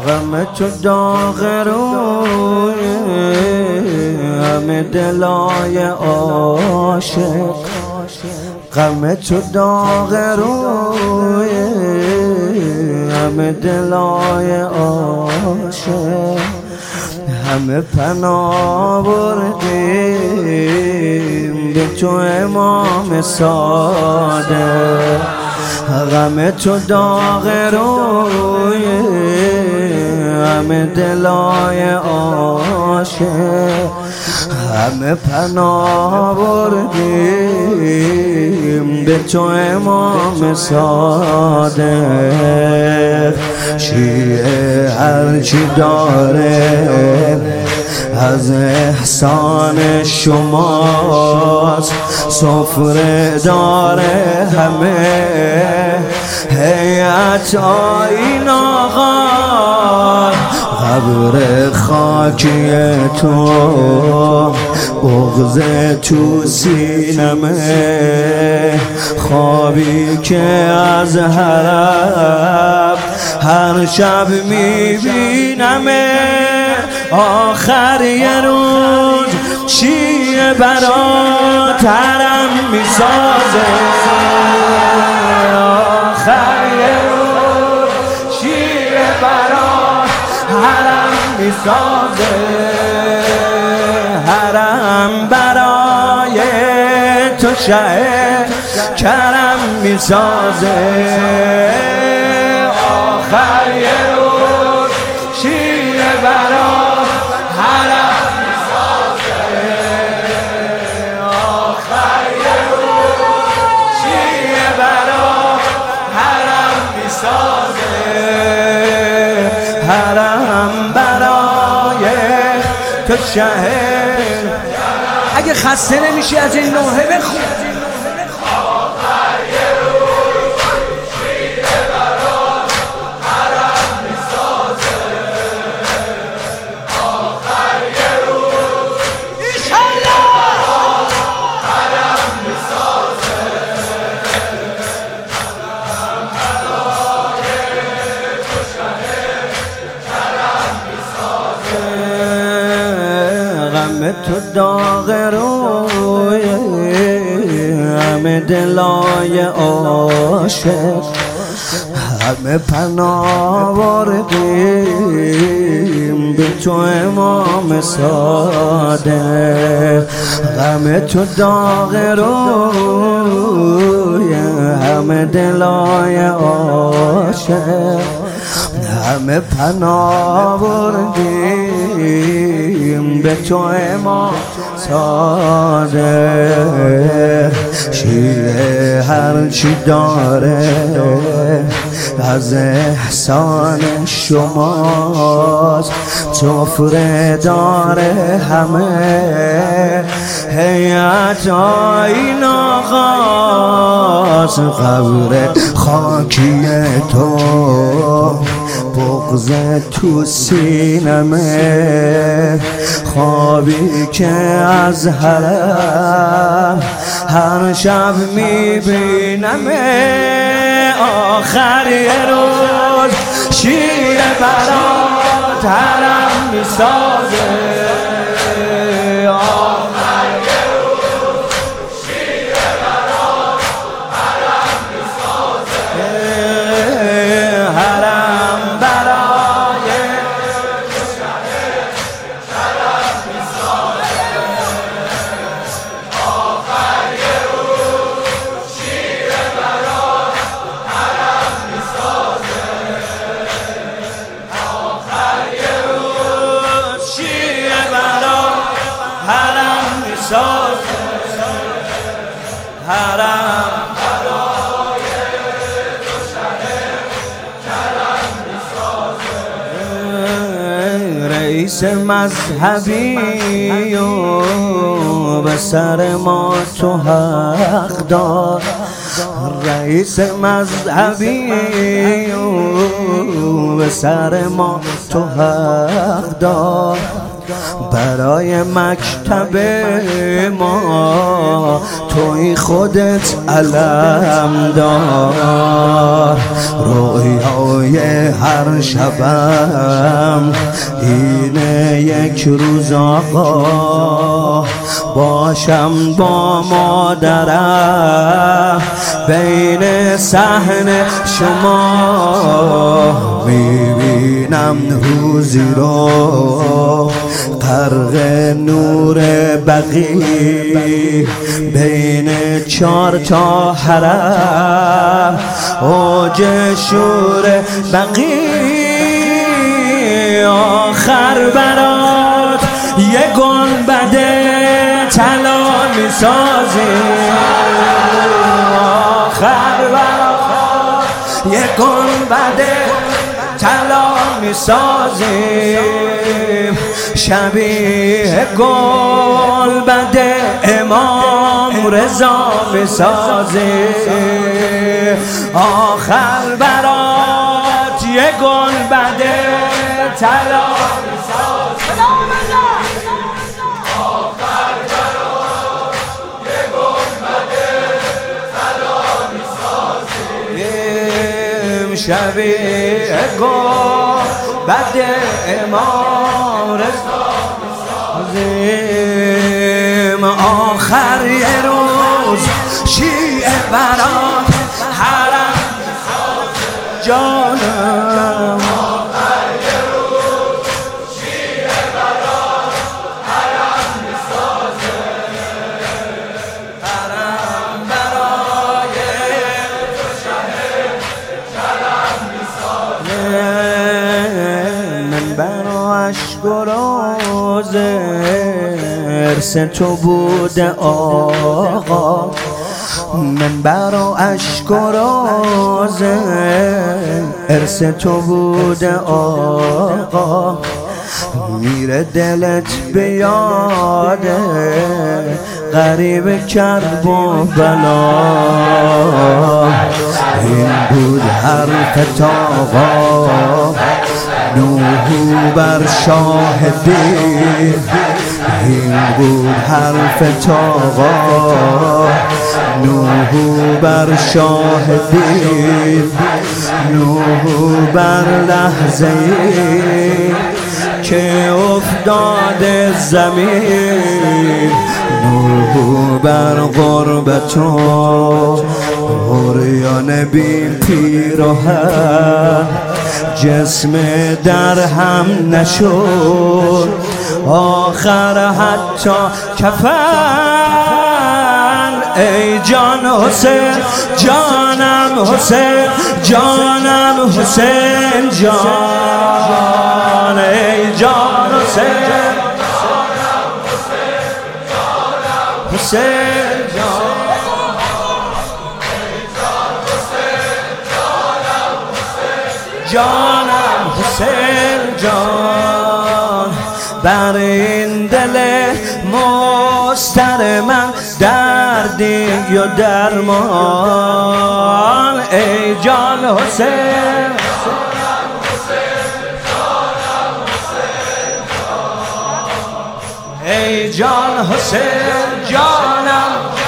غم تو داغ روی همه دلای عاشق، غم تو داغ روی همه دلای عاشق، همه پناه بردیم به تو امام صادق. غم تو داغ روی همه دلای عاشق، همه پناه بردیم به تو امام صادق. شیعه هرچی داره از احسان شماست، سفره داره همه هیئت آیین آقا. قبر خاکی تو بغض تو سینمه، خوابی که از حرم هر شب میبینمه. آخر یه روز شیعه برات حرم میسازه، آخر یه روز شیعه برات حرم میسازه، حرم برای تو شه کرم میسازه. آخر یه روز شیعه برات حرم میسازه، آخر یه روز شیعه برات حرم میسازه، حرم برای تو شهر. اگه خسته نمیشی از این نوحه بخون. تو داغ روی همه دلای عاشق، همه پناه بردیم به تو امام صادق. غم تو داغ روی همه دلای عاشق، همه پناه بردیم به تو امام صادق. شیعه هرچی داره از احسان شماست، سفره داره همه هیئت آیین آقاست. قبر خاکی تو بغض تو سینمه، خوابی که از حرم هر شب میبینمه. آخر یه روز شیعه برات حرم میسازه، حرم برای تو شهر کرم میسازه. رئیس مذهبی و به سر ما تو حق دار، رئیس مذهبی و به سر ما تو حق دار. برای مکتب ما توی خودت علم دار. رویای هر شبم اینه یک روز آقا باشم با مادرم بین صحن شما. میبینم روزی رو غرق نور بقی بین 4 تا حرم اوج شور بقی. آخر برات یه گنبد طلا میسازیم، آخر برات یه گنبد طلا میسازیم، شبیه گنبد امام رضا میسازیم. آخر برات یه گنبد طلا شبیه گنبد امام رضا میسازیم. آخر یه روز شیعه برات حرم جانم، آخر یه روز شیعه برات حرم میسازه، حرم برای تو شهر شرم میسازه. من برا اشک و راز ارث تو بوده آقا، من برا اشک و راز ارث تو بوده آقا. میره دلت به یاد غریب کرب و بلا. این بود حرف آقا نوح بر شاهدی، این بود حرف آقا نوح بر شاهدی، نوح بر لحظه‌ای که افتاد زمین، نوح بر غربت و عریان بی پیراهن جسم در هم نشد، آخر حتی کفن. ای جان حسین جانم حسین جانم حسین جان، ای جان حسین جانم حسین جانم حسین جان، جانم حسین جان. بر این دل مستر من دردی و درمان، ای جان حسین ای جان حسین جانم